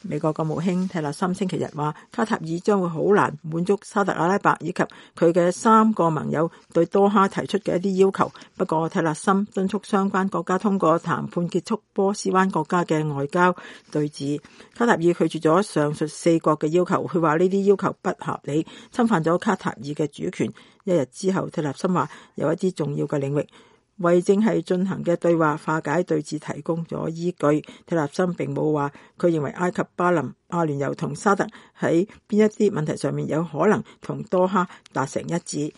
美國國務卿蒂勒森星期日話，卡塔爾將會好難滿足沙特阿拉伯以及佢嘅3個盟友對多哈提出嘅一啲要求。不過，蒂勒森敦促相關國家通過談判結束波斯灣國家嘅外交對峙。卡塔爾拒絕咗上述4國嘅要求，佢話呢啲要求不合理，侵犯咗卡塔爾嘅主權。一日之後，蒂勒森話有一啲重要嘅領域為正係進行嘅對話化解對峙提供咗依據。蒂勒森並冇話佢認為埃及、巴林、阿聯酋同沙特喺邊一啲問題上面有可能同多哈達成一致。